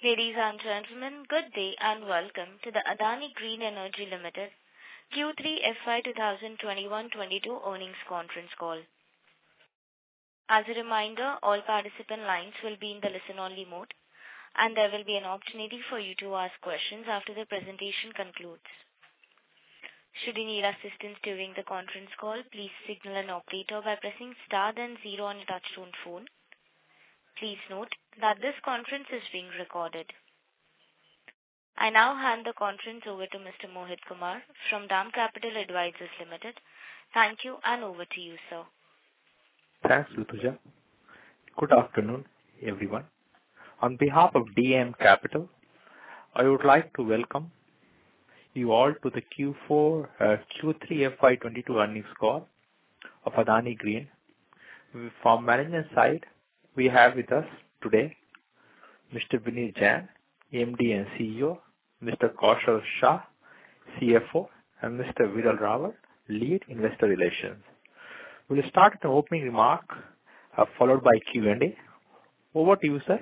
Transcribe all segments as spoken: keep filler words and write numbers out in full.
Ladies and gentlemen, good day and welcome to the Adani Green Energy Limited Q three F Y twenty twenty-one twenty-two earnings conference call. As a reminder, all participant lines will be in the listen-only mode, and there will be an opportunity for you to ask questions after the presentation concludes. Should you need assistance during the conference call, please signal an operator by pressing star then zero on your touchtone phone. Please note that this conference is being recorded. I now hand the conference over to Mister Mohit Kumar from DAM Capital Advisors Limited. Thank you, and over to you, sir. Thanks, Rutuja. Good afternoon, everyone. On behalf of D A M Capital, I would like to welcome you all to the Q four, uh, Q three F Y twenty-two earnings call of Adani Green. From management side, we have with us today Mister Vineet Jain, M D and C E O, Mister Kaushal Shah, C F O, and Mister Viral Rawal, Lead Investor Relations. We'll start with an opening remark, uh, followed by Q and A. Over to you, sir.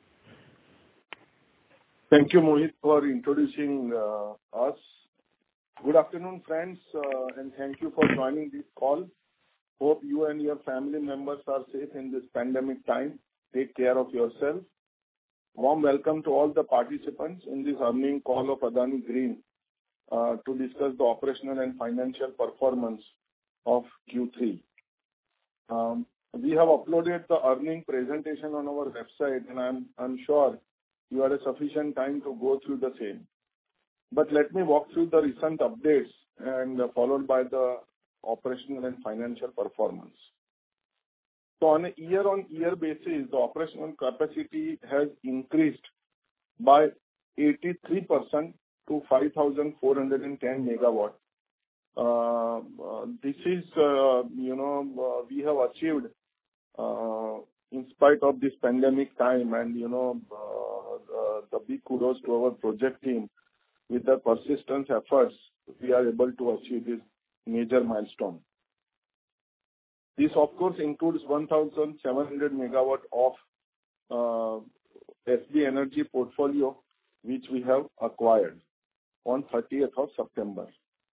Thank you, Mohit, for introducing uh, us. Good afternoon, friends, uh, and thank you for joining this call. Hope you and your family members are safe in this pandemic time. Take care of yourself. Warm welcome to all the participants in this earnings call of Adani Green uh, to discuss the operational and financial performance of Q three. Um, we have uploaded the earnings presentation on our website, and I'm, I'm sure you had a sufficient time to go through the same. But let me walk through the recent updates and uh, followed by the operational and financial performance. So on a year-on-year basis, the operational capacity has increased by eighty-three percent to five thousand four hundred ten megawatt. Uh, uh, this is, uh, you know, uh, we have achieved uh, in spite of this pandemic time, and, you know, uh, the, the big kudos to our project team. With the persistence efforts, we are able to achieve this major milestone. This, of course, includes one thousand seven hundred megawatt of uh, S B Energy portfolio, which we have acquired on thirtieth of September.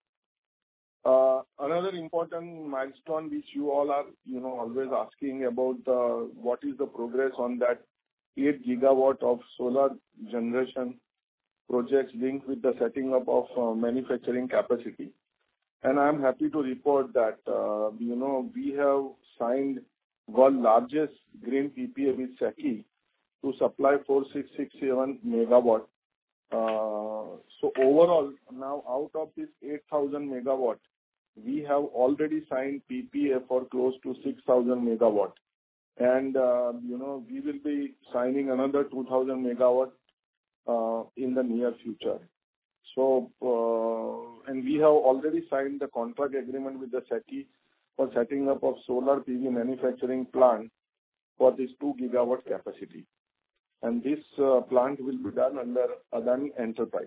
Uh, another important milestone, which you all are, you know, always asking about, uh, what is the progress on that eight gigawatt of solar generation projects linked with the setting up of uh, manufacturing capacity. And I'm happy to report that, uh, you know, we have signed world's largest green P P A with SECI to supply four thousand six hundred sixty-seven megawatt. Uh, so overall, now out of this eight thousand megawatt, we have already signed P P A for close to six thousand megawatt. And, uh, you know, we will be signing another two thousand megawatt uh, in the near future. So, uh, and we have already signed the contract agreement with the SECI for setting up of solar P V manufacturing plant for this two gigawatt capacity. And this uh, plant will be done under Adani Enterprise.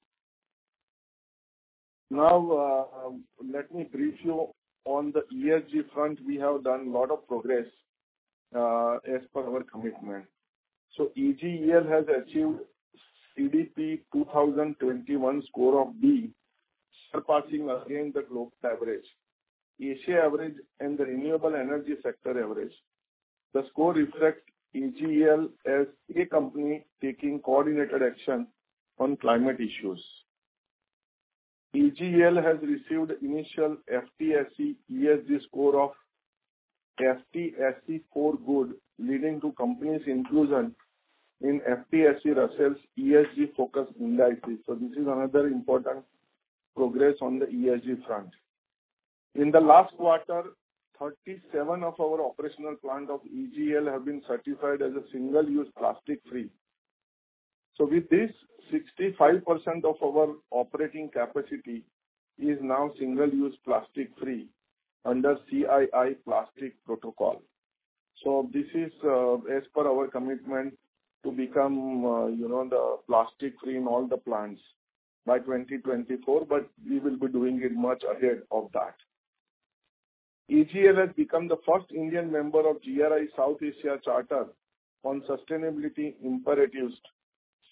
Now, uh, let me brief you on the E S G front. We have done a lot of progress uh, as per our commitment. So, E G E L has achieved C D P two thousand twenty-one score of B, surpassing again the global average, Asia average, and the renewable energy sector average. The score reflects E G E L as a company taking coordinated action on climate issues. E G E L has received initial F T S E E S G score of F T S E four good, leading to companies' inclusion in F T S E Russell's E S G focus indices. So this is another important progress on the E S G front. In the last quarter, thirty-seven of our operational plant of E G E L have been certified as a single-use plastic-free. So with this, sixty-five percent of our operating capacity is now single-use plastic-free under C I I plastic protocol. So this is uh, as per our commitment to become, uh, you know, the plastic-free in all the plants by twenty twenty-four, but we will be doing it much ahead of that. E G E L has become the first Indian member of G R I South Asia Charter on Sustainability Imperatives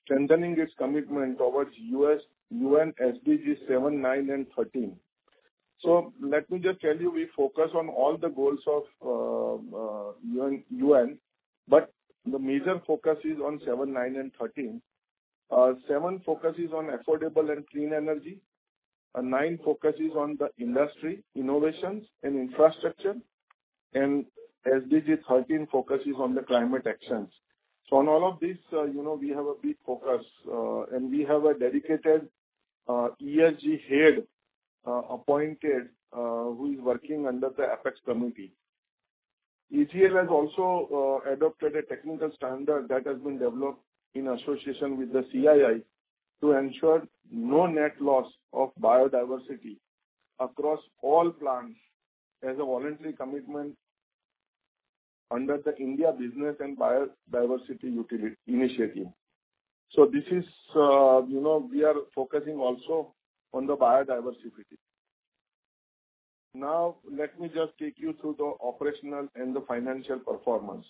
strengthening its commitment towards U S U N S D G seven, nine, and thirteen. So let me just tell you, we focus on all the goals of uh, uh, U N, U N, but the major focus is on seven, nine, and thirteen. Uh, seven focuses on affordable and clean energy. Uh, nine focuses on the industry, innovations, and infrastructure. And S D G thirteen focuses on the climate actions. So on all of this, uh, you know, we have a big focus, uh, and we have a dedicated uh, E S G head uh, appointed uh, who is working under the Apex committee. E G L has also uh, adopted a technical standard that has been developed in association with the C I I to ensure no net loss of biodiversity across all plants as a voluntary commitment under the India Business and Biodiversity Utility Initiative. So this is, uh, you know, we are focusing also on the biodiversity. Now, let me just take you through the operational and the financial performance.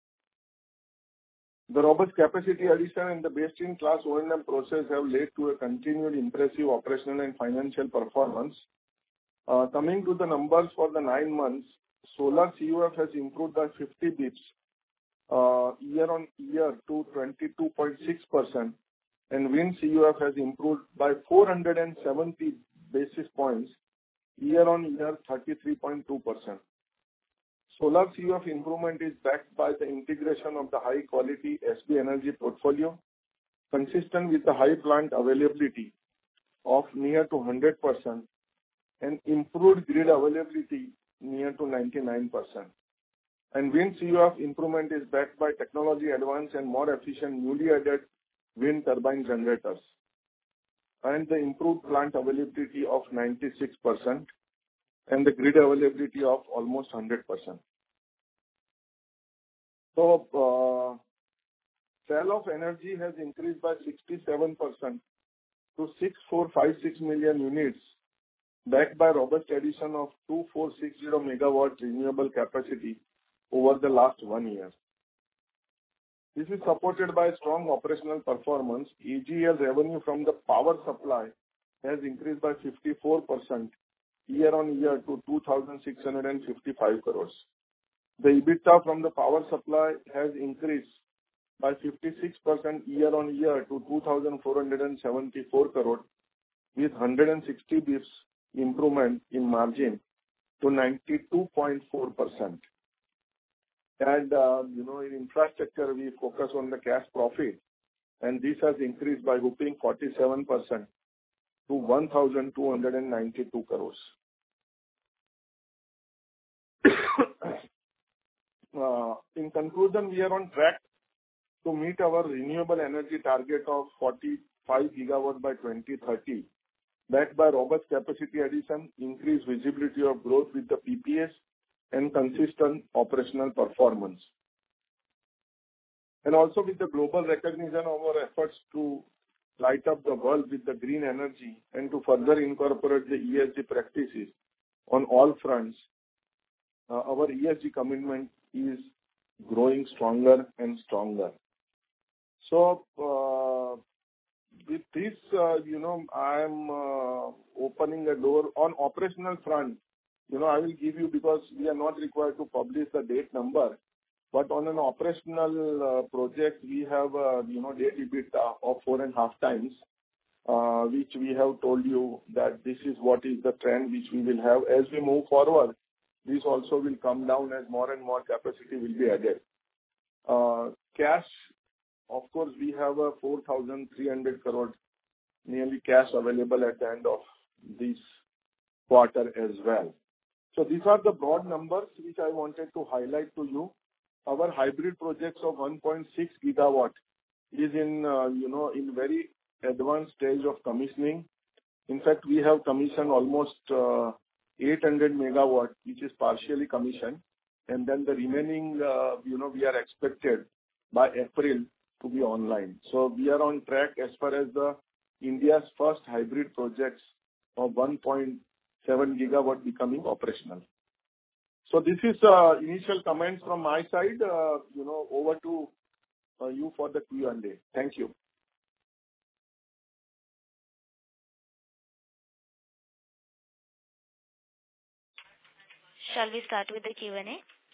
The robust capacity addition and the best-in-class O and M process have led to a continued impressive operational and financial performance. Uh, coming to the numbers for the nine months, solar C U F has improved by fifty bips uh, year on year to twenty-two point six percent, and wind C U F has improved by four hundred seventy basis points year on year, thirty-three point two percent. Solar C U F improvement is backed by the integration of the high quality S B Energy portfolio, consistent with the high plant availability of near to one hundred percent and improved grid availability near to ninety-nine percent. And wind C U F improvement is backed by technology advance and more efficient newly added wind turbine generators, and the improved plant availability of ninety-six percent and the grid availability of almost one hundred percent. So, uh, sale of energy has increased by sixty-seven percent to six thousand four hundred fifty-six million units, backed by robust addition of two thousand four hundred sixty megawatt renewable capacity over the last one year. This is supported by strong operational performance. E G L revenue from the power supply has increased by fifty-four percent year on year to two thousand six hundred fifty-five crores. The EBITDA from the power supply has increased by fifty-six percent year on year to two thousand four hundred seventy-four crores, with one hundred sixty bips improvement in margin to ninety-two point four percent. And, uh, you know, in infrastructure, we focus on the cash profit, and this has increased by whopping forty-seven percent to one thousand two hundred ninety-two crores. uh, in conclusion, we are on track to meet our renewable energy target of forty-five gigawatt by twenty thirty, backed by robust capacity addition, increased visibility of growth with the P P S, and consistent operational performance. And also with the global recognition of our efforts to light up the world with the green energy and to further incorporate the E S G practices on all fronts, uh, our E S G commitment is growing stronger and stronger. So, uh, with this, uh, you know, I am uh, opening a door on operational front. You know, I will give you, because we are not required to publish the date number, but on an operational uh, project, we have, uh, you know, date EBITDA of four and a half times, uh, which we have told you that this is what is the trend which we will have. As we move forward, this also will come down as more and more capacity will be added. Uh, cash, of course, we have a four thousand three hundred crore nearly cash available at the end of this quarter as well. So these are the broad numbers which I wanted to highlight to you. Our hybrid projects of one point six gigawatt is in, uh, you know, in very advanced stage of commissioning. In fact, we have commissioned almost uh, eight hundred megawatt, which is partially commissioned. And then the remaining, uh, you know, we are expected by April to be online. So we are on track as far as the India's first hybrid projects of one point seven gigawatt becoming operational. So this is uh, initial comments from my side. Uh, you know, over to uh, you for the Q and A. Thank you. Shall we start with the Q and A?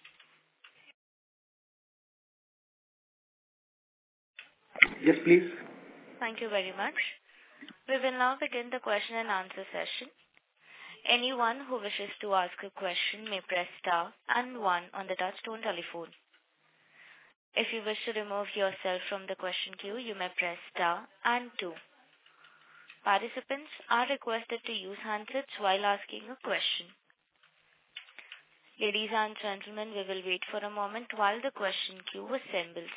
Yes, please. Thank you very much. We will now begin the question and answer session. Anyone who wishes to ask a question may press star and one on the touchtone telephone. If you wish to remove yourself from the question queue, you may press star and two. Participants are requested to use handsets while asking a question. Ladies and gentlemen, we will wait for a moment while the question queue assembles.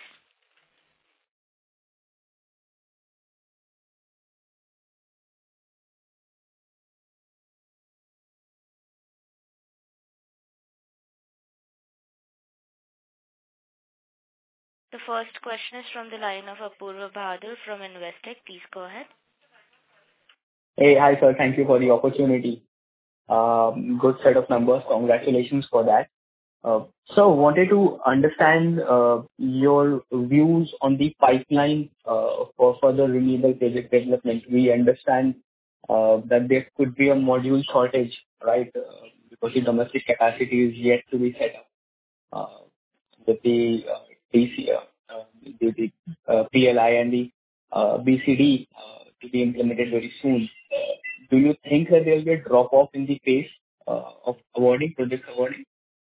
The first question is from the line of Apurva Bahadur from Investec. Please go ahead. Hey, hi sir. Thank you for the opportunity. Um, good set of numbers. Congratulations for that. Uh, so wanted to understand uh, your views on the pipeline uh, for further renewable project development. We understand uh, that there could be a module shortage, right? Uh, because the domestic capacity is yet to be set up. Uh, with the uh, D C, uh, uh, the, the uh, P L I and the uh, B C D uh, to be implemented very soon. Uh, do you think that there will be a drop off in the pace uh, of awarding, project awarding?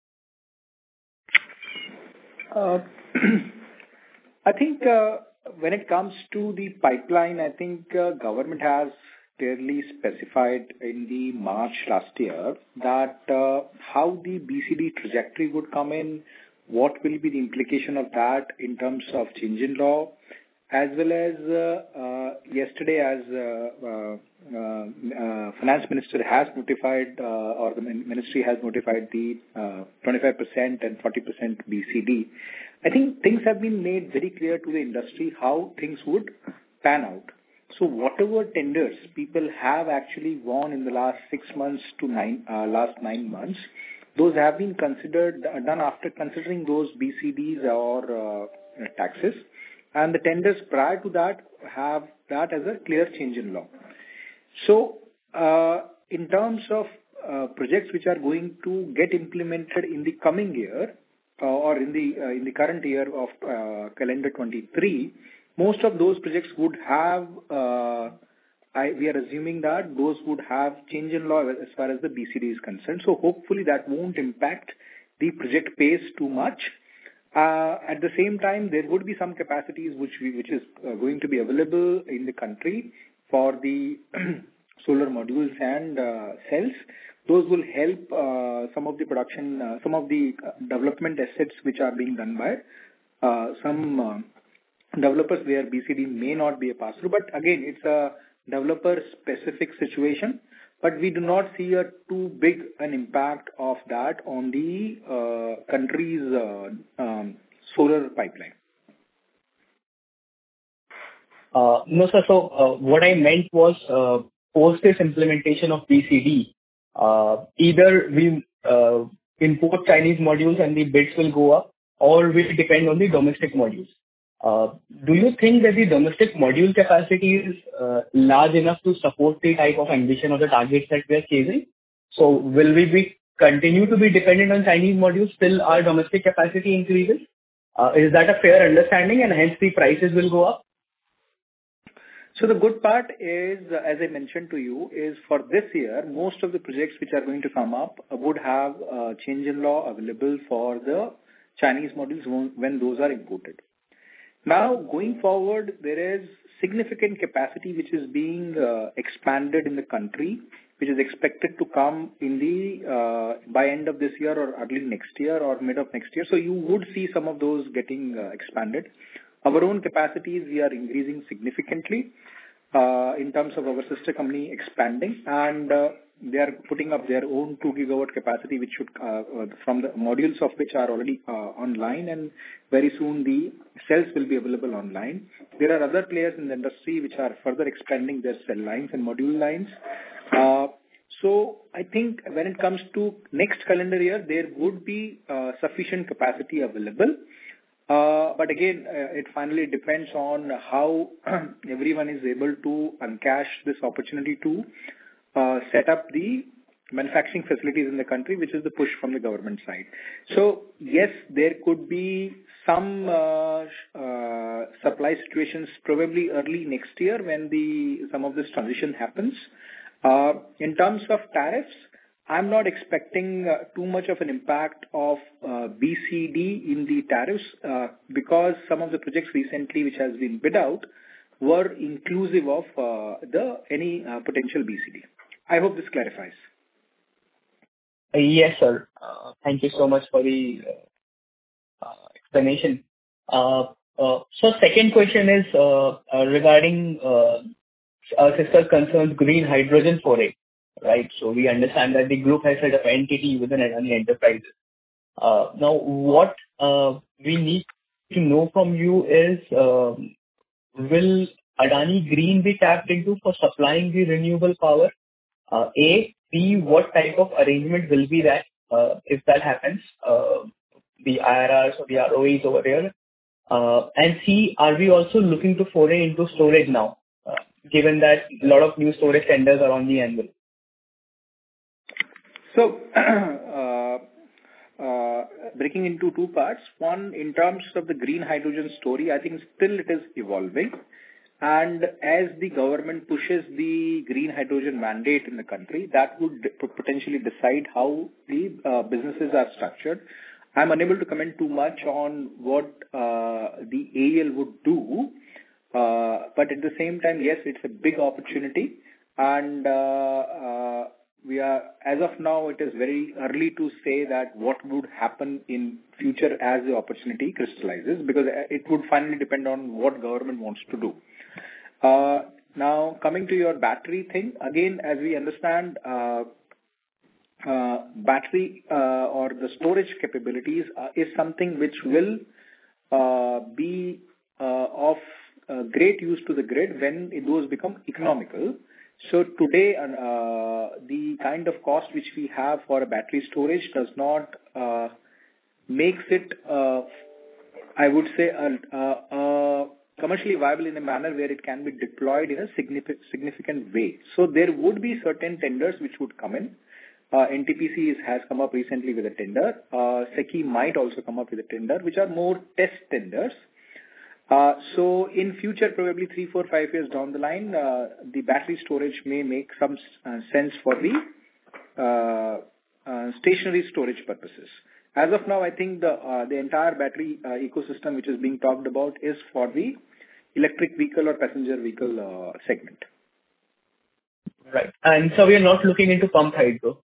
Uh, I think uh, when it comes to the pipeline, I think uh, government has clearly specified in the March last year that uh, how the B C D trajectory would come in, what will be the implication of that in terms of change in law, as well as uh, uh, yesterday as uh, uh, uh, Finance Minister has notified uh, or the Ministry has notified the uh, twenty-five percent and forty percent B C D. I think things have been made very clear to the industry how things would pan out. So whatever tenders people have actually won in the last six months to nine, uh, last nine months, those have been considered, uh, done after considering those B C Ds or uh, taxes. And the tenders prior to that have that as a clear change in law. So uh, in terms of uh, projects which are going to get implemented in the coming year uh, or in the uh, in the current year of uh, calendar twenty-three, most of those projects would have, uh, I, we are assuming that those would have change in law as far as the B C D is concerned. So hopefully that won't impact the project pace too much. Uh, at the same time, there would be some capacities which we, which is uh, going to be available in the country for the solar modules and uh, cells. Those will help uh, some of the production, uh, some of the development assets which are being done by uh, some uh, developers where B C D may not be a pass-through. But again, it's a developer-specific situation. But we do not see a too big an impact of that on the uh, country's uh, um, solar pipeline. Uh, no, sir. So uh, what I meant was uh, post this implementation of B C D, uh, either we uh, import Chinese modules and the bids will go up, or we depend on the domestic modules. Uh, do you think that the domestic module capacity is uh, large enough to support the type of ambition or the targets that we are chasing? So will we be continue to be dependent on Chinese modules till our domestic capacity increases? Uh, is that a fair understanding, and hence the prices will go up? So the good part is, uh, as I mentioned to you, is for this year, most of the projects which are going to come up would have uh, change in law available for the Chinese modules when those are imported. Now, going forward, there is significant capacity which is being uh, expanded in the country, which is expected to come in the uh, by end of this year or early next year or mid of next year. So you would see some of those getting uh, expanded. Our own capacities, we are increasing significantly uh, in terms of our sister company expanding, and uh, they are putting up their own two gigawatt capacity, which should uh, from the modules of which are already uh, online, and very soon the cells will be available online. There are other players in the industry which are further expanding their cell lines and module lines. Uh, so I think when it comes to next calendar year, there would be uh, sufficient capacity available. Uh, but again, uh, it finally depends on how everyone is able to uncash this opportunity to Uh, set up the manufacturing facilities in the country, which is the push from the government side. So yes, there could be some uh, uh, supply situations probably early next year when the some of this transition happens. Uh, in terms of tariffs, I'm not expecting uh, too much of an impact of uh, B C D in the tariffs uh, because some of the projects recently which has been bid out were inclusive of uh, the any uh, potential B C D. I hope this clarifies. Uh, Yes, sir. Uh, Thank you so much for the uh, uh, explanation. Uh, uh, So second question is uh, uh, regarding uh, our sister concerns green hydrogen foray, right? So we understand that the group has set up entity within Adani Enterprises. Uh, Now, what uh, we need to know from you is, um, will Adani Green be tapped into for supplying the renewable power? Uh, A. B. What type of arrangement will be that, uh, if that happens, uh, the I R Rs or the R O Es over here? Uh, And C. Are we also looking to foray into storage now, uh, given that a lot of new storage tenders are on the anvil? So, uh, uh, breaking into two parts. One, in terms of the green hydrogen story, I think still it is evolving. And as the government pushes the green hydrogen mandate in the country, that would potentially decide how the uh, businesses are structured. I'm unable to comment too much on what uh, the A E L would do. Uh, but at the same time, yes, it's a big opportunity. And uh, uh, we are, as of now, it is very early to say that what would happen in future as the opportunity crystallizes, because it would finally depend on what government wants to do. Uh, now, coming to your battery thing, again, as we understand, uh, uh, battery uh, or the storage capabilities uh, is something which will uh, be uh, of uh, great use to the grid when those become economical. So today, uh, the kind of cost which we have for a battery storage does not uh, makes it, uh, I would say, a, a, a commercially viable in a manner where it can be deployed in a significant significant way. So there would be certain tenders which would come in. Uh, N T P C is, has come up recently with a tender. Uh, SECI might also come up with a tender, which are more test tenders. Uh, so in future, probably three, four, five years down the line, uh, the battery storage may make some uh, sense for the uh, uh, stationary storage purposes. As of now, I think the uh, the entire battery uh, ecosystem which is being talked about is for the electric vehicle or passenger vehicle uh, segment. Right. And so we are not looking into pump hydro.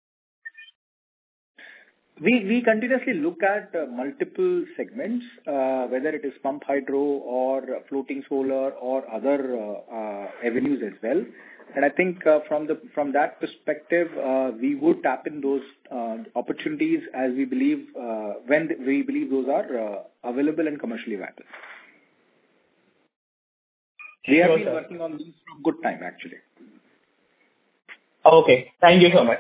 We we continuously look at uh, multiple segments, uh, whether it is pump hydro or floating solar or other uh, uh, avenues as well. And I think uh, from the from that perspective, uh, we would tap in those uh, opportunities as we believe uh, when we believe those are uh, available and commercially viable. We have Sure, been sir. working on these from good time actually. Okay. Thank you so much.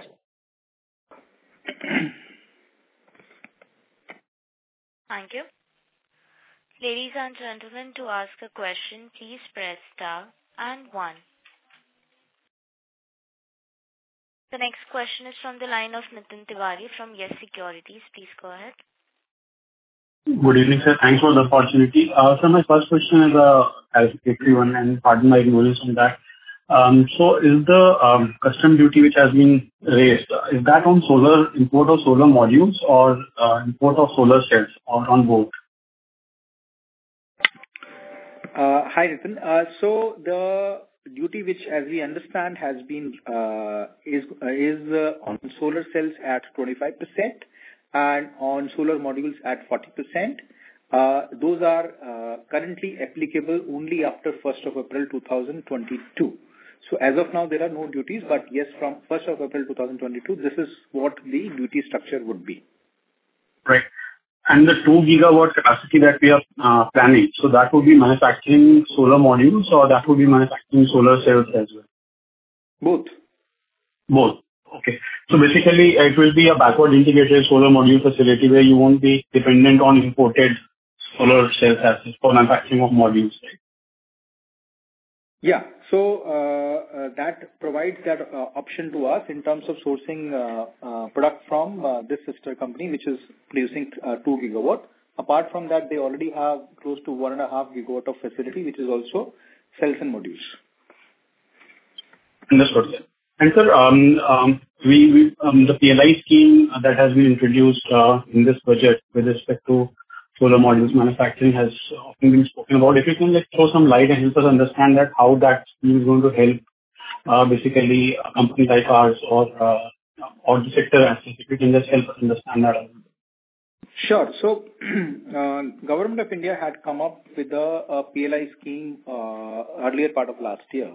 Thank you. Ladies and gentlemen, to ask a question, please press star and one. The next question is from the line of Nitin Tiwari from Yes Securities. Please go ahead. Good evening, sir. Thanks for the opportunity. Uh, So my first question is a clarificatory one, and pardon my ignorance on that. Um, So is the um, custom duty which has been raised, uh, is that on solar, import of solar modules or uh, import of solar cells, or on both? Uh, Hi, Nitin. Uh, So the duty which, as we understand, has been uh, is uh, is uh, on solar cells at twenty-five percent and on solar modules at forty percent. Uh, Those are uh, currently applicable only after first of April two thousand twenty-two. So as of now, there are no duties, but yes, from first of April two thousand twenty-two, this is what the duty structure would be. Right. And the two gigawatt capacity that we are uh, planning, so that would be manufacturing solar modules, or that would be manufacturing solar cells as well? Both. Both. Okay. So basically, it will be a backward integrated solar module facility where you won't be dependent on imported solar cells as for manufacturing of modules, right? Yeah. So uh, uh, that provides that uh, option to us in terms of sourcing uh, uh, product from uh, this sister company, which is producing uh, two gigawatt. Apart from that, they already have close to one and a half gigawatt of facility, which is also cells and modules. Understood, sir. And sir, um, um, we, we um, the P L I scheme that has been introduced uh, in this budget with respect to solar modules manufacturing has often been spoken about. If you can like throw some light and help us understand that how that scheme is going to help uh, basically a company like ours or uh, or the sector as such. If you can just help us understand that. Sure. So, uh, Government of India had come up with a, a P L I scheme uh, earlier part of last year,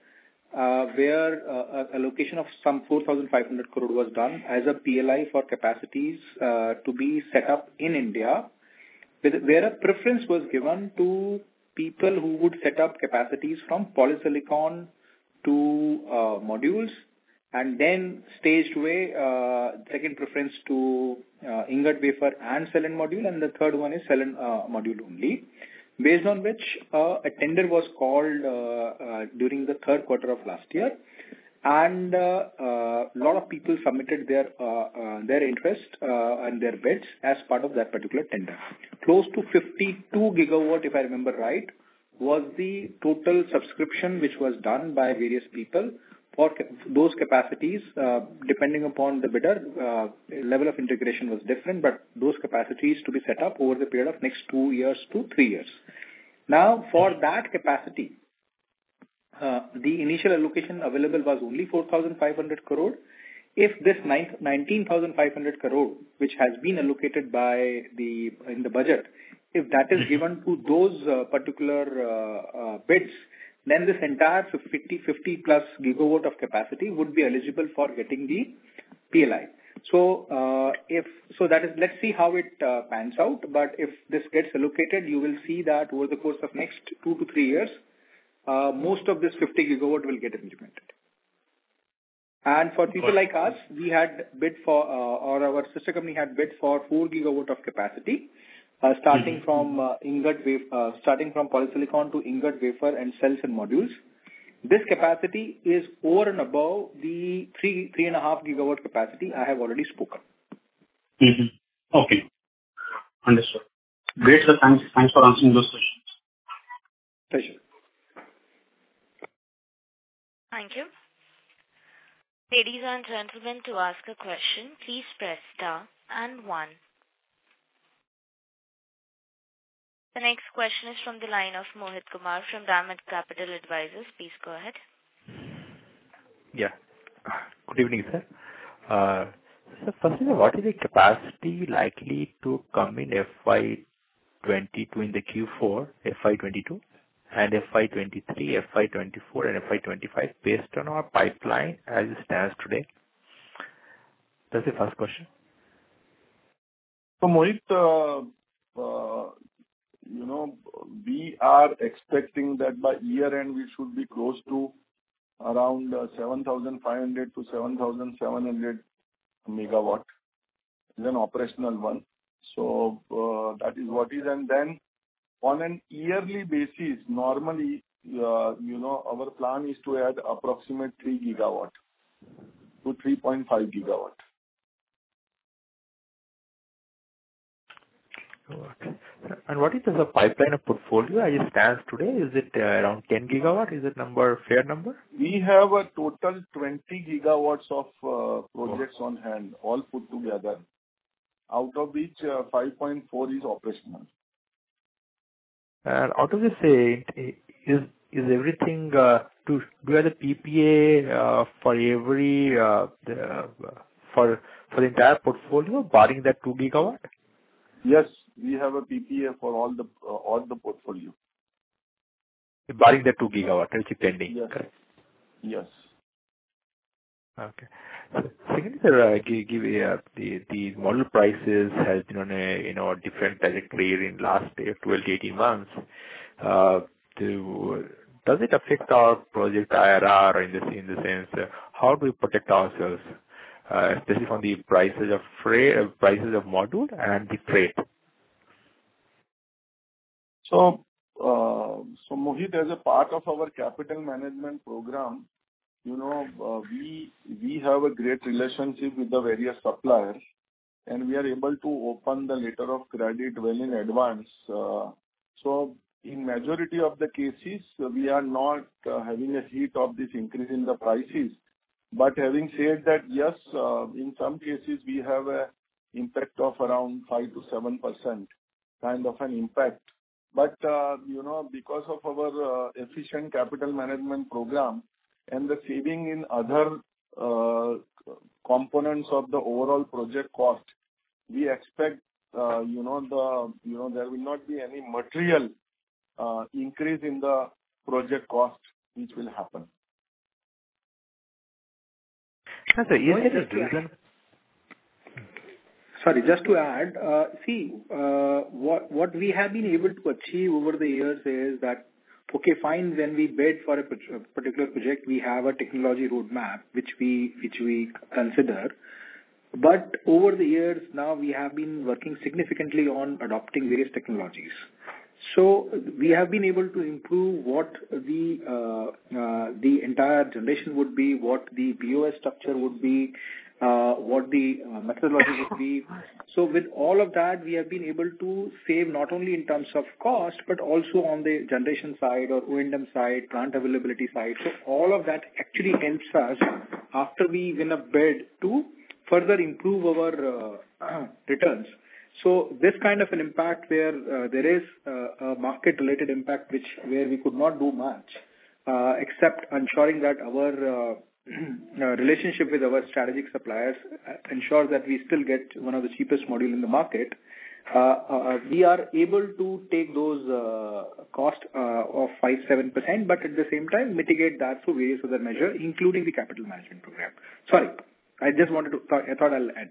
uh, where uh, a allocation of some four thousand five hundred crore was done as a P L I for capacities uh, to be set up in India, with, where a preference was given to people who would set up capacities from polysilicon to uh, modules, and then staged way, uh, second preference to uh, ingot wafer and cell and module, and the third one is cell and uh, module only. Based on which uh, a tender was called uh, uh, during the third quarter of last year, and a uh, uh, lot of people submitted their uh, uh, their interest uh, and their bids as part of that particular tender. Close to fifty-two gigawatt, if I remember right, was the total subscription which was done by various people for ca- those capacities. Uh, depending upon the bidder, uh, level of integration was different, but those capacities to be set up over the period of next two years to three years. Now, for that capacity, uh, the initial allocation available was only four thousand five hundred crore. If this nineteen thousand five hundred crore, which has been allocated by the in the budget, if that is given to those uh, particular uh, uh, bids, then this entire fifty, fifty plus gigawatt of capacity would be eligible for getting the P L I. So, uh, if so, that is, let's see how it uh, pans out. But if this gets allocated, you will see that over the course of next two to three years, uh, most of this fifty gigawatt will get implemented. And for people like us, we had bid for, uh, or our sister company had bid for four gigawatt of capacity, uh, starting mm-hmm. from uh, ingot wafer, uh, starting from polysilicon to ingot wafer and cells and modules. This capacity is over and above the three three and a half gigawatt capacity I have already spoken. Mm-hmm. Okay, understood. Great, sir. Thanks. Thanks for answering those questions. Pleasure. Thank you. Ladies and gentlemen, to ask a question, please press star and one. The next question is from the line of Mohit Kumar from Diamond Capital Advisors. Please go ahead. Yeah. Good evening, sir. Uh, so firstly, what is the capacity likely to come in F Y twenty-two in the Q four, F Y twenty-two? And F Y twenty-three, F Y twenty-four, and F Y twenty-five based on our pipeline as it stands today? That's the first question. So, Mohit, uh, uh, you know, we are expecting that by year end we should be close to around uh, seven thousand five hundred to seven thousand seven hundred megawatt. Is an operational one. So uh, that is what is, and then on an yearly basis, normally, uh, you know, our plan is to add approximate three gigawatt to three point five gigawatt. Okay. And what is the pipeline of portfolio as it stands today? Is it uh, around ten gigawatt? Is it number fair number? We have a total twenty gigawatts of uh, projects on hand, all put together, out of which uh, five point four is operational. And out of this, uh, is is everything uh, to do you have the P P A uh, for every uh, the, for for the entire portfolio, barring that two gigawatt? Yes, we have a P P A for all the uh, all the portfolio. Barring the two gigawatt, which is pending. Yes. Correct? Yes. Okay. So, secondly, sir, uh, give, give uh, the the model prices has been on a you know different trajectory in last uh, twelve to eighteen months. Uh, to, does it affect our project I R R in the in the sense uh, how do we protect ourselves, uh, especially from the prices of freight, uh, prices of module and the freight? So uh, so Mohit, as a part of our capital management program, you know, uh, we we have a great relationship with the various suppliers, and we are able to open the letter of credit well in advance. Uh, so in majority of the cases, we are not uh, having a hit of this increase in the prices. But having said that, yes, uh, in some cases we have a impact of around five to seven percent kind of an impact. But, uh, you know, because of our uh, efficient capital management program and the saving in other uh, components of the overall project cost, we expect, uh, you know, the, you know, there will not be any material uh, increase in the project cost which will happen. Yes, sir. Is there a reason? Sorry, just to add, uh, see, uh, what what we have been able to achieve over the years is that, okay, fine, when we bid for a particular project, we have a technology roadmap which we which we consider. But over the years now, we have been working significantly on adopting various technologies. So we have been able to improve what the uh, uh, the entire generation would be, what the B O S structure would be, uh, what the uh, methodology would be. So with all of that, we have been able to save not only in terms of cost, but also on the generation side or O and M side, plant availability side. So all of that actually helps us after we win a bid to further improve our uh, returns. So this kind of an impact where uh, there is uh, a market-related impact which where we could not do much, uh, except ensuring that our uh, uh, relationship with our strategic suppliers ensures that we still get one of the cheapest module in the market. Uh, uh, we are able to take those uh, cost uh, of five to seven percent, but at the same time mitigate that through various other measures, including the capital management program. Sorry, I just wanted to, th- I thought I'll add.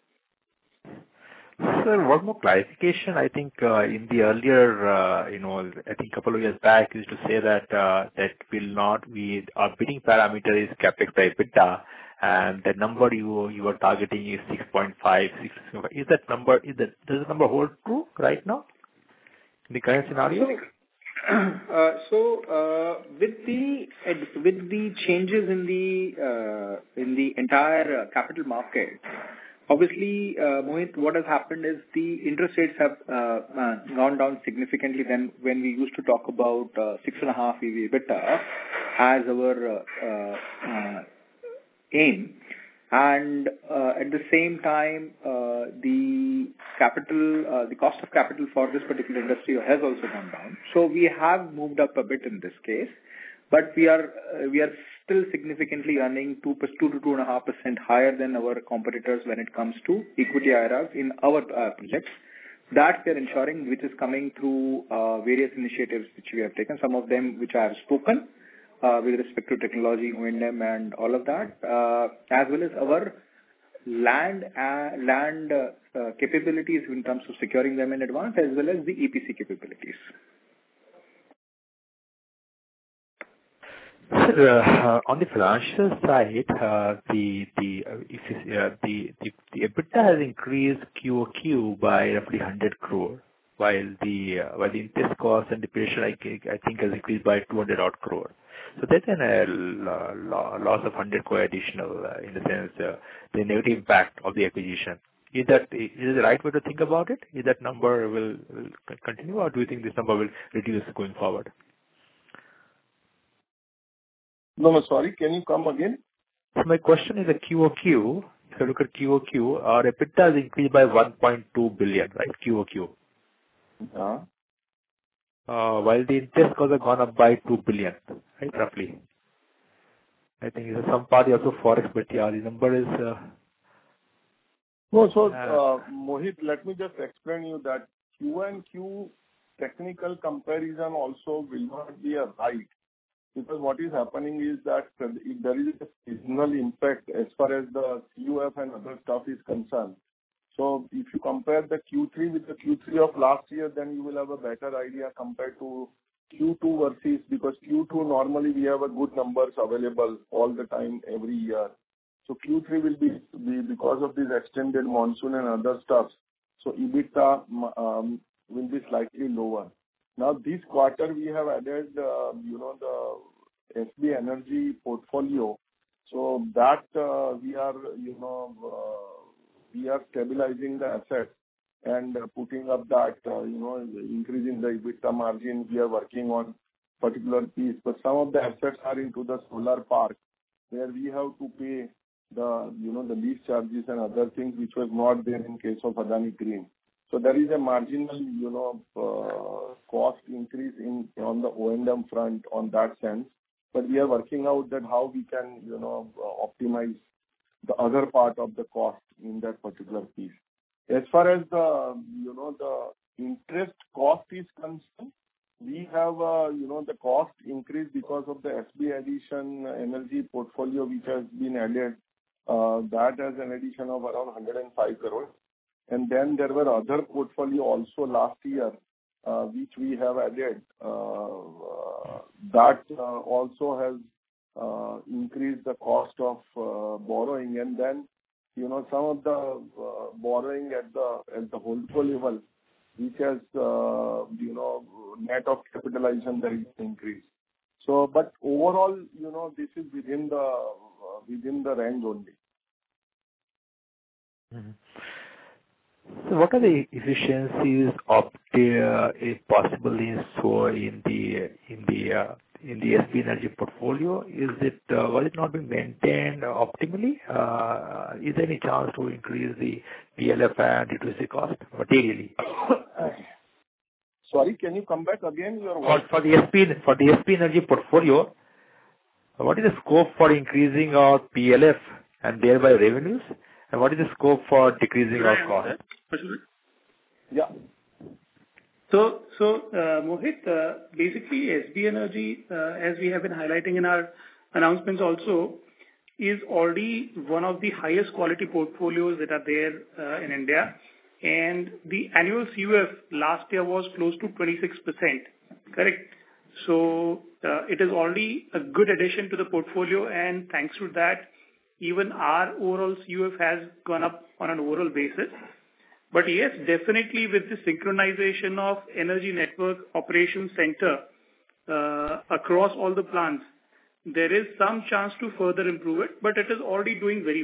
Sir, one more clarification. I think uh, in the earlier, uh, you know, I think a couple of years back, you used to say that uh, that will not be our bidding parameter is capex by EBITDA, and the number you you are targeting is six point five, six. Is that number is that does the number hold true right now in the current scenario? Uh, so uh, with the with the changes in the uh, in the entire uh, capital market. Obviously, uh, Mohit, what has happened is the interest rates have uh, uh, gone down significantly than when we used to talk about uh, six and a half E V EBITDA as our uh, uh, uh, aim. And uh, at the same time, uh, the capital, uh, the cost of capital for this particular industry has also gone down. So we have moved up a bit in this case, but we are uh, we are still significantly earning two to two and a half percent higher than our competitors when it comes to equity I R Rs in our uh, projects. That we are ensuring, which is coming through uh, various initiatives which we have taken. Some of them which I have spoken uh, with respect to technology, O and M, and all of that, uh, as well as our land uh, land uh, uh, capabilities in terms of securing them in advance, as well as the E P C capabilities. Sir, uh, on the financial side, uh, the the uh, if you, uh, the the the EBITDA has increased Q O Q by roughly one hundred crore, while the uh, while the interest cost and depreciation I, I think has increased by two hundred odd crore. So that's an a uh, loss of one hundred crore additional uh, in the sense uh, the negative impact of the acquisition. Is that is it the right way to think about it? Is that number will, will continue, or do you think this number will reduce going forward? No, no, sorry. Can you come again? So my question is a Q O Q. If you look at Q O Q, our EBITDA has increased by one point two billion, right? Q O Q. Yeah. Uh, while the interest costs have gone up by two billion, right? Roughly. I think it's some part also forex, but yeah, the number is. Uh, no, so uh, Mohit, let me just explain you that Q and Q technical comparison also will not be a right. Because what is happening is that if there is a seasonal impact as far as the C U F and other stuff is concerned. So if you compare the Q three with the Q three of last year, then you will have a better idea compared to Q two versus, because Q two normally we have a good numbers available all the time every year. So Q three will be, be because of this extended monsoon and other stuff. So EBITDA um, will be slightly lower. Now, this quarter, we have added, uh, you know, the S B Energy portfolio. So that uh, we are, you know, uh, we are stabilizing the asset and uh, putting up that, uh, you know, increasing the EBITDA margin. We are working on particular piece, but some of the assets are into the solar park, where we have to pay the, you know, the lease charges and other things, which was not there in case of Adani Green. So there is a marginal, you know, uh, cost increase in on the O and M front on that sense. But we are working out that how we can, you know, uh, optimize the other part of the cost in that particular piece. As far as the, you know, the interest cost is concerned, we have, uh, you know, the cost increase because of the S B Addition Energy portfolio, which has been added. Uh, that has an addition of around one hundred five crores. And then there were other portfolio also last year, uh, which we have added. Uh, uh, that uh, also has uh, increased the cost of uh, borrowing. And then, you know, some of the uh, borrowing at the at the holdco level, which has, uh, you know, net of capitalization, there is an increase. So, but overall, you know, this is within the uh, within the range only. Mm-hmm. So what are the efficiencies of the uh, if possible in so in the in the uh, in the S B Energy portfolio? Is it uh, was it not being maintained optimally? Uh, is there any chance to increase the P L F and reduce the cost materially? Sorry, can you come back again? Your for, for the S P for the S P Energy portfolio, what is the scope for increasing our P L F and thereby revenues? And what is the scope for decreasing our cost? Yeah. So, so uh, Mohit, uh, basically S B Energy, uh, as we have been highlighting in our announcements also, is already one of the highest quality portfolios that are there uh, in India. And the annual C U F last year was close to twenty-six percent, correct? So uh, it is already a good addition to the portfolio, and thanks to that, even our overall C U F has gone up on an overall basis. But yes, definitely with the synchronization of Energy Network Operations Center uh, across all the plants, there is some chance to further improve it, but it is already doing very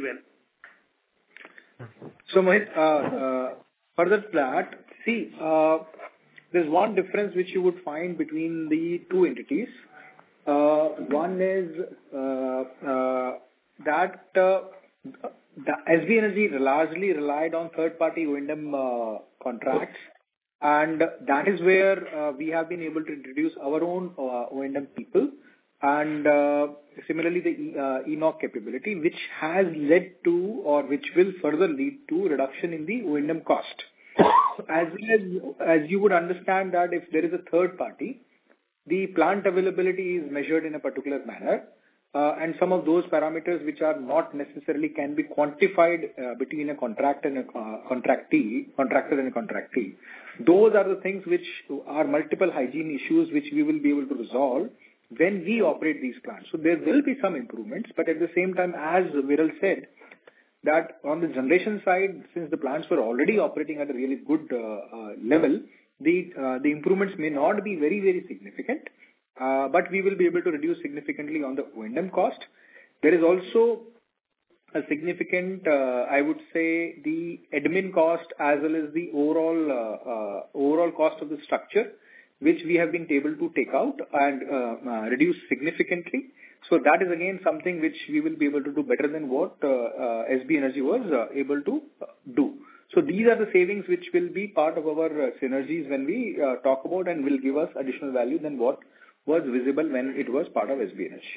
well. So, Mohit, uh, uh, further to that, see, uh, there's one difference which you would find between the two entities. Uh, one is uh, uh, that uh, the S B Energy largely relied on third-party O and M uh, contracts, and that is where uh, we have been able to introduce our own uh, O and M people, and uh, similarly the uh, E N O C capability, which has led to or which will further lead to reduction in the O and M cost. As as as you would understand that if there is a third party, the plant availability is measured in a particular manner. Uh, and some of those parameters which are not necessarily can be quantified uh, between a contract and a uh, contractee, contractor and a contractee. Those are the things which are multiple hygiene issues which we will be able to resolve when we operate these plants. So there will be some improvements, but at the same time, as Viral said, that on the generation side, since the plants were already operating at a really good uh, uh, level, the uh, the improvements may not be very, very significant. Uh, but we will be able to reduce significantly on the O and M cost. There is also a significant, uh, I would say, the admin cost as well as the overall uh, uh, overall cost of the structure, which we have been able to take out and uh, uh, reduce significantly. So that is again something which we will be able to do better than what uh, uh, S B Energy was uh, able to uh, do. So these are the savings which will be part of our uh, synergies when we uh, talk about and will give us additional value than what was visible when it was part of S B Energy.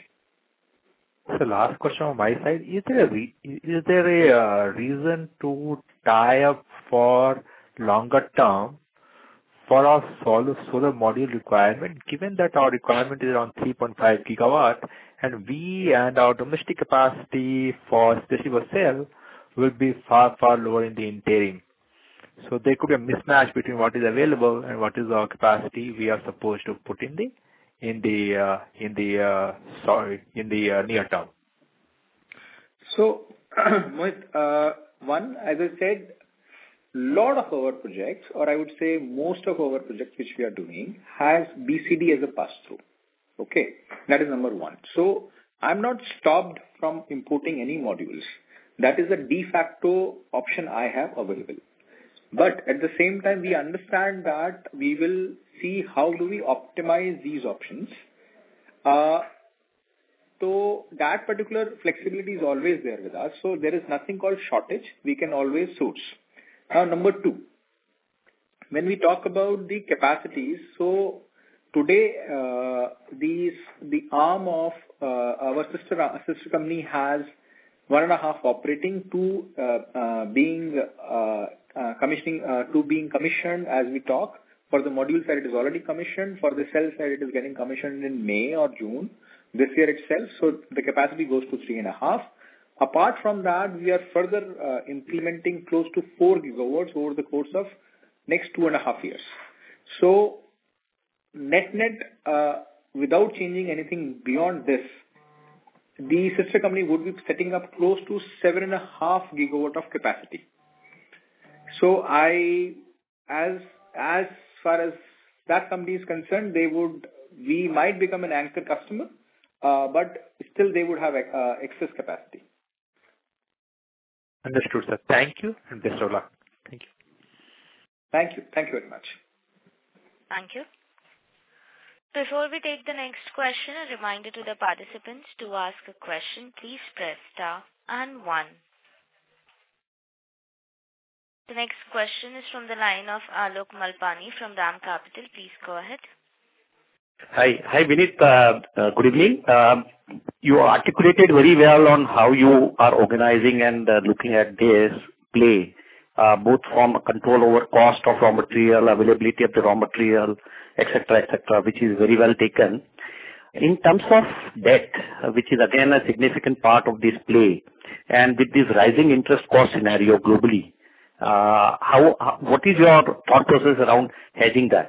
So last question on my side, is there a, re- is there a uh, reason to tie up for longer term for our solar, solar module requirement, given that our requirement is around three point five gigawatt and we and our domestic capacity for especially for cell will be far, far lower in the interim. So there could be a mismatch between what is available and what is our capacity we are supposed to put in the in the uh, in the uh, sorry in the uh, near term. So, Mohit, uh, one, as I said, lot of our projects, or I would say most of our projects which we are doing, has B C D as a pass-through. Okay, that is number one. So I'm not stopped from importing any modules. That is a de facto option I have available. But at the same time, we understand that we will see how do we optimize these options. Uh, so that particular flexibility is always there with us. So there is nothing called shortage. We can always source. Now, number two, when we talk about the capacities, so today, uh, these, the arm of uh, our sister, uh, sister company has one and a half operating, two uh, uh, being uh, uh, commissioning, uh, two being commissioned as we talk. For the module side, it is already commissioned. For the cell side, it is getting commissioned in May or June this year itself. So the capacity goes to three and a half. Apart from that, we are further uh, implementing close to four gigawatts over the course of next two and a half years. So net net, uh, without changing anything beyond this, the sister company would be setting up close to seven and a half gigawatt of capacity. So I, as as far as that company is concerned, they would, we might become an anchor customer, uh, but still they would have uh, excess capacity. Understood, sir. Thank you and best of luck. Thank you. Thank you. Thank you very much. Thank you. Before we take the next question, a reminder to the participants to ask a question, please press star and one. The next question is from the line of Alok Malpani from Ram Capital. Please go ahead. Hi. Hi, Vineet. Uh, uh, good evening. Uh, you articulated very well on how you are organizing and uh, looking at this play, uh, both from control over cost of raw material, availability of the raw material, et cetera, et cetera, which is very well taken. In terms of debt, uh, which is again a significant part of this play, and with this rising interest cost scenario globally, uh, how, how what is your thought process around hedging that?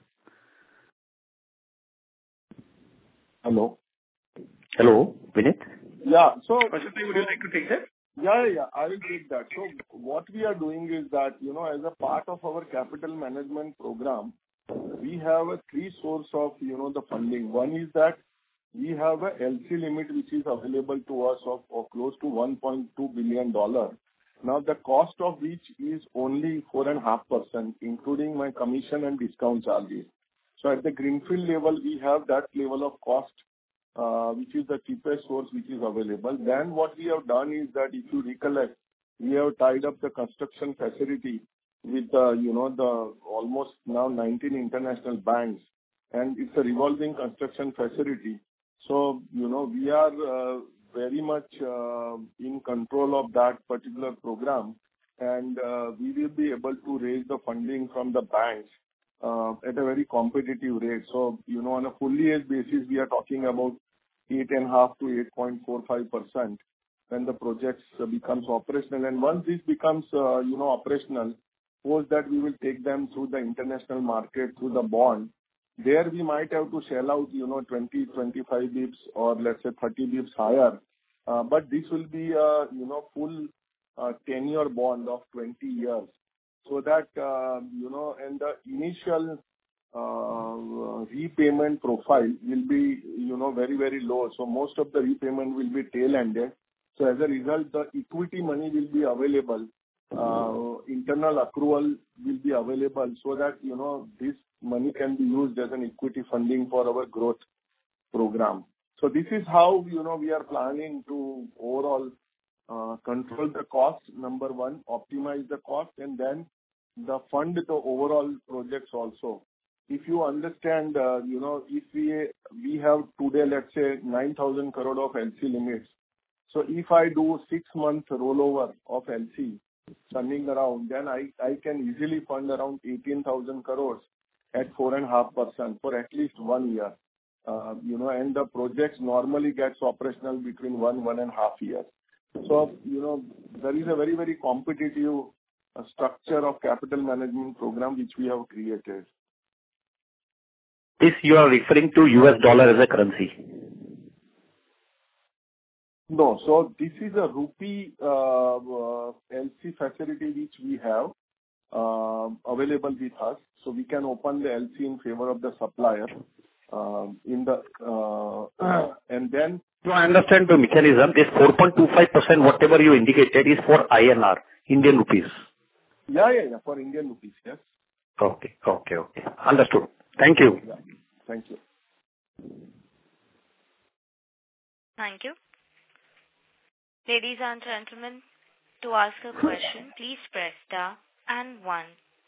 Hello. Hello, Vineet? Yeah. So, Ashwin, would you like to take that? Yeah, yeah, I will take that. So what we are doing is that, you know, as a part of our capital management program, we have a three source of, you know, the funding. One is that we have a L C limit which is available to us of, of close to one point two billion dollars. Now, the cost of which is only four point five percent, including my commission and discount charges. So at the greenfield level, we have that level of cost, uh, which is the cheapest source which is available. Then what we have done is that if you recollect, we have tied up the construction facility with, uh, you know, the almost now nineteen international banks, and it's a revolving construction facility. So, you know, we are uh, very much uh, in control of that particular program, and uh, we will be able to raise the funding from the banks uh, at a very competitive rate. So, you know, on a fully age basis, we are talking about eight point five to eight point four five percent when the projects uh, becomes operational. And once this becomes, uh, you know, operational, suppose that we will take them through the international market, through the bond. There we might have to shell out, you know, twenty, twenty-five bips or let's say thirty bips higher. Uh, but this will be a, you know, full uh, ten-year bond of twenty years. So that, uh, you know, and the initial uh, repayment profile will be, you know, very, very low. So most of the repayment will be tail-ended. So as a result, the equity money will be available. Uh, internal accrual will be available so that, you know, this money can be used as an equity funding for our growth program. So this is how, you know, we are planning to overall uh, control the cost, number one, optimize the cost, and then the fund the overall projects also. If you understand, uh, you know, if we we have today, let's say, nine thousand crore of L C limits. So if I do six month rollover of L C, turning around, then I, I can easily fund around eighteen thousand crores at four point five percent for at least one year. Uh, you know, and the projects normally gets operational between one, one and a half years. So, you know, there is a very, very competitive uh, structure of capital management program which we have created. This you are referring to U S dollar as a currency? No. So this is a rupee uh, uh, L C facility which we have. uh, available with us, so we can open the L C in favor of the supplier. Uh, in the uh, and then. So I understand the mechanism. This four point two five percent, whatever you indicated, is for I N R, Indian rupees. Yeah, yeah, yeah, for Indian rupees, yes. Okay, okay, okay. Understood. Thank you. Yeah. Thank you. Thank you. Ladies and gentlemen, to ask a question, please press star and one.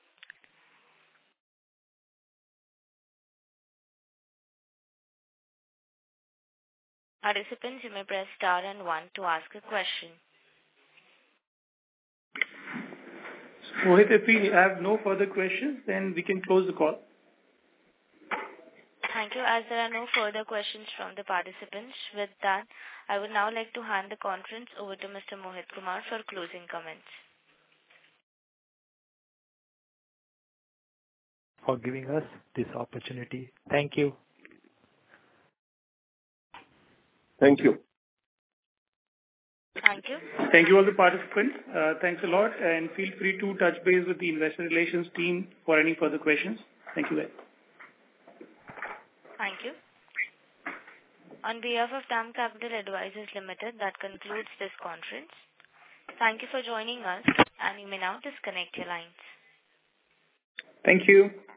Participants, you may press star and one to ask a question. Mohit, if we have no further questions, then we can close the call. Thank you. As there are no further questions from the participants, with that, I would now like to hand the conference over to Mister Mohit Kumar for closing comments. For giving us this opportunity. Thank you. Thank you. Thank you. Thank you all the participants. Uh, thanks a lot, and feel free to touch base with the investor relations team for any further questions. Thank you guys. Thank you. On behalf of DAM Capital Advisors Limited, that concludes this conference. Thank you for joining us, and you may now disconnect your lines. Thank you.